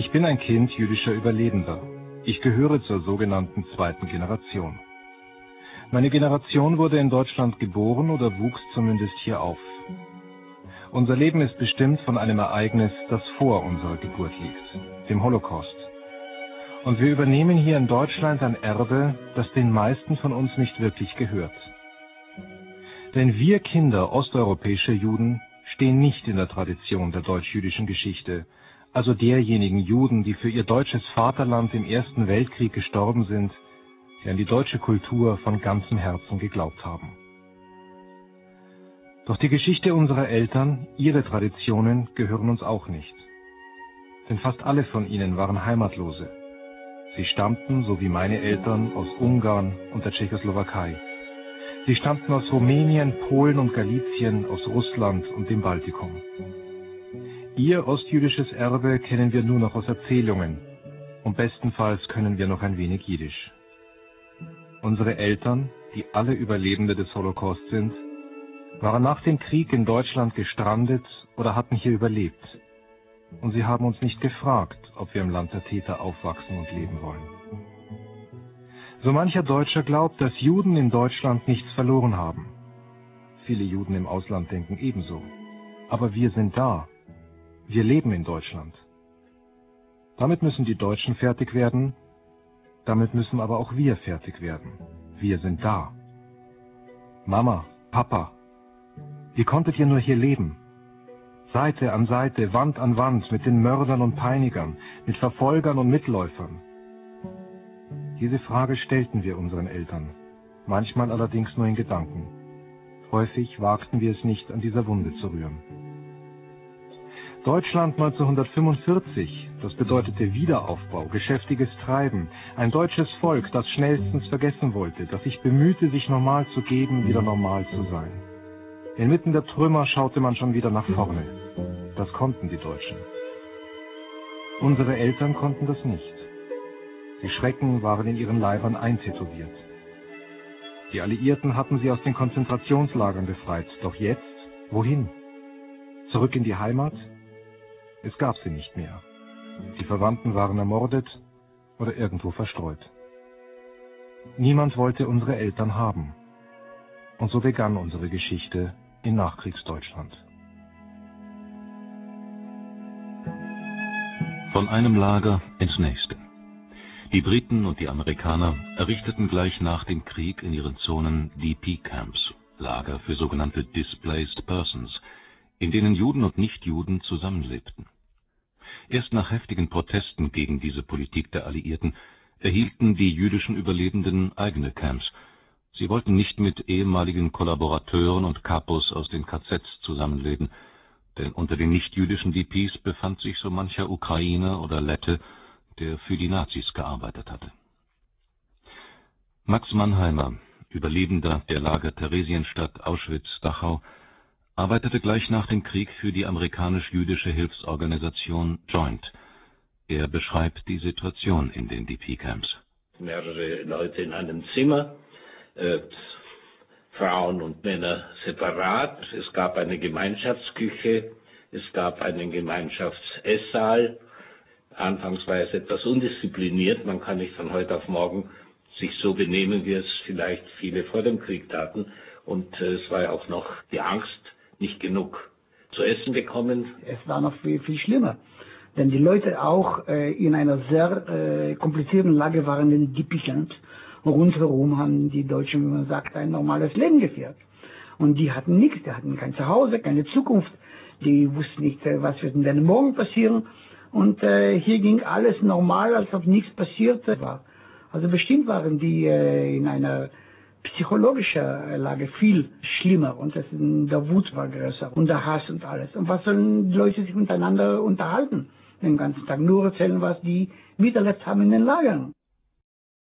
Ich bin ein Kind jüdischer Überlebender. Ich gehöre zur sogenannten zweiten Generation. Meine Generation wurde in Deutschland geboren oder wuchs zumindest hier auf. Unser Leben ist bestimmt von einem Ereignis, das vor unserer Geburt liegt, dem Holocaust. Und wir übernehmen hier in Deutschland ein Erbe, das den meisten von uns nicht wirklich gehört. Denn wir Kinder osteuropäischer Juden stehen nicht in der Tradition der deutsch-jüdischen Geschichte, also derjenigen Juden, die für ihr deutsches Vaterland im Ersten Weltkrieg gestorben sind, die an die deutsche Kultur von ganzem Herzen geglaubt haben. Doch die Geschichte unserer Eltern, ihre Traditionen gehören uns auch nicht. Denn fast alle von ihnen waren Heimatlose. Sie stammten, so wie meine Eltern, aus Ungarn und der Tschechoslowakei. Sie stammten aus Rumänien, Polen und Galizien, aus Russland und dem Baltikum. Ihr ostjüdisches Erbe kennen wir nur noch aus Erzählungen und bestenfalls können wir noch ein wenig Jiddisch. Unsere Eltern, die alle Überlebende des Holocaust sind, waren nach dem Krieg in Deutschland gestrandet oder hatten hier überlebt. Und sie haben uns nicht gefragt, ob wir im Land der Täter aufwachsen und leben wollen. So mancher Deutscher glaubt, dass Juden in Deutschland nichts verloren haben. Viele Juden im Ausland denken ebenso. Aber wir sind da. Wir leben in Deutschland. Damit müssen die Deutschen fertig werden, damit müssen aber auch wir fertig werden. Wir sind da. Mama, Papa, wie konntet ihr nur hier leben? Seite an Seite, Wand an Wand, mit den Mördern und Peinigern, mit Verfolgern und Mitläufern. Diese Frage stellten wir unseren Eltern, manchmal allerdings nur in Gedanken. Häufig wagten wir es nicht, an dieser Wunde zu rühren. Deutschland 1945, das bedeutete Wiederaufbau, geschäftiges Treiben, ein deutsches Volk, das schnellstens vergessen wollte, das sich bemühte, sich normal zu geben, wieder normal zu sein. Inmitten der Trümmer schaute man schon wieder nach vorne. Das konnten die Deutschen. Unsere Eltern konnten das nicht. Die Schrecken waren in ihren Leibern eintätowiert. Die Alliierten hatten sie aus den Konzentrationslagern befreit. Doch jetzt, wohin? Zurück in die Heimat? Es gab sie nicht mehr. Die Verwandten waren ermordet oder irgendwo verstreut. Niemand wollte unsere Eltern haben. Und so begann unsere Geschichte in Nachkriegsdeutschland. Von einem Lager ins nächste. Die Briten und die Amerikaner errichteten gleich nach dem Krieg in ihren Zonen DP-Camps, Lager für sogenannte Displaced Persons, in denen Juden und Nichtjuden zusammenlebten. Erst nach heftigen Protesten gegen diese Politik der Alliierten erhielten die jüdischen Überlebenden eigene Camps. Sie wollten nicht mit ehemaligen Kollaborateuren und Kapos aus den KZs zusammenleben, denn unter den nichtjüdischen DPs befand sich so mancher Ukrainer oder Lette, der für die Nazis gearbeitet hatte. Max Mannheimer, Überlebender der Lager Theresienstadt Auschwitz-Dachau, arbeitete gleich nach dem Krieg für die amerikanisch-jüdische Hilfsorganisation Joint. Er beschreibt die Situation in den DP-Camps. Mehrere Leute in einem Zimmer, Frauen und Männer separat. Es gab eine Gemeinschaftsküche, es gab einen Gemeinschaftsesssaal. Anfangs war es etwas undiszipliniert. Man kann nicht von heute auf morgen sich so benehmen, wie es vielleicht viele vor dem Krieg taten. Und es war ja auch noch die Angst, nicht genug zu essen bekommen. Es war noch viel, viel schlimmer. Denn die Leute auch in einer sehr komplizierten Lage waren in DP-Camps. Rundherum haben die Deutschen, wie man sagt, ein normales Leben geführt. Und die hatten nichts, die hatten kein Zuhause, keine Zukunft. Die wussten nicht, was wird denn morgen passieren. Und hier ging alles normal, als ob nichts passiert war. Also bestimmt waren die in einer psychologischen Lage viel schlimmer. Und der Wut war größer und der Hass und alles. Und was sollen die Leute sich untereinander unterhalten? Den ganzen Tag nur erzählen, was die miterlebt haben in den Lagern.